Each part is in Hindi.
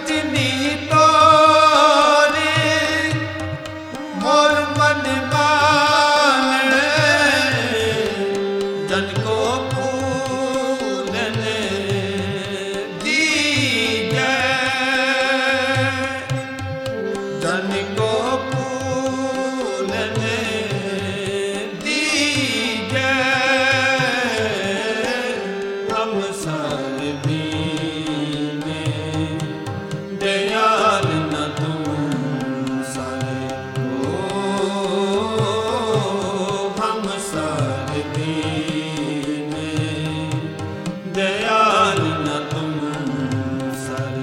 सजनी तोरे मोर मन मान जन को फूलन दीजै जन को फूलन दीजै हम सर दीने दयाल न तुम सर हम सर दीने दयाल न तुम सर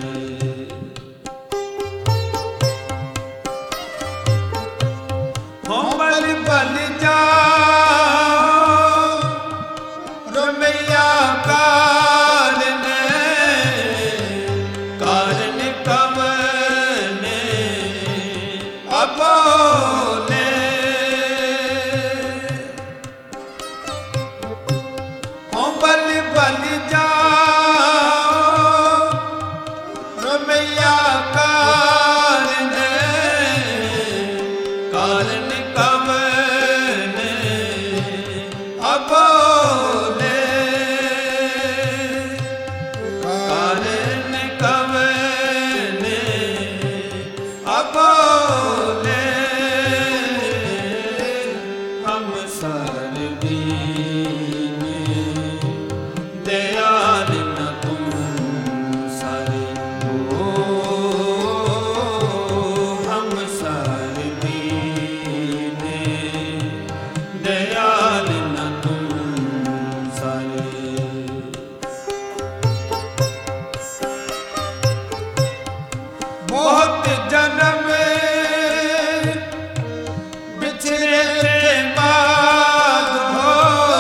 हो बल बल जाओ रमैया कारण कारण कवन अबोले हो बल बल जाओ रमैया कारण कारण कवन अबोले कारण कवन अबोले हम सर दीने दयाल न तुम सर हम सर दीने दयाल न तुम सर बहुत जन्म बिछड़े बाद हो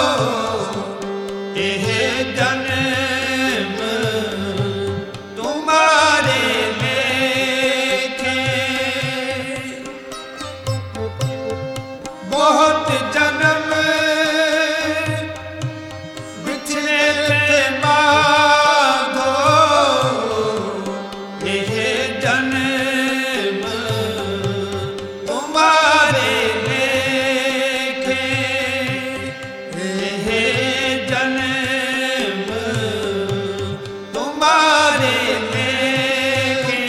यह जन्म तुम्हारे लेखे बहुत जन्म बिछड़े बाद हो यह जन्म तुम्हारे लेखे यह जन्म तुम्हारे लेखे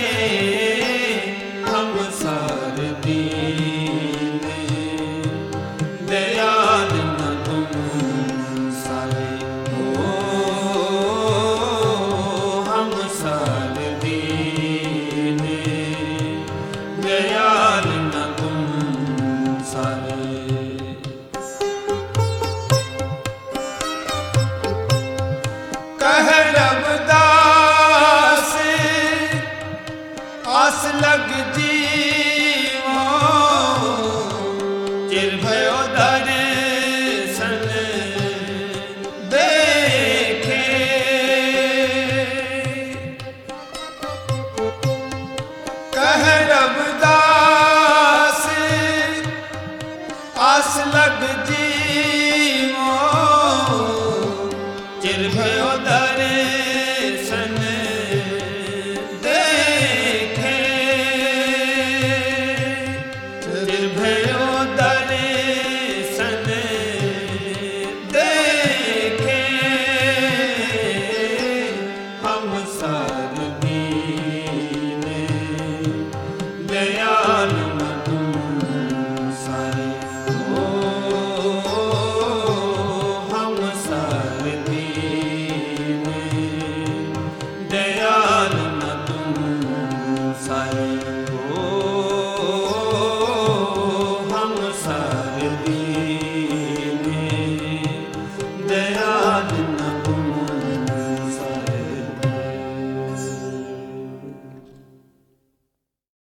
हम सर दीने दयाल न तुम सर हम सर दीने दयाल न तुम सर कह रविदास आस लग जी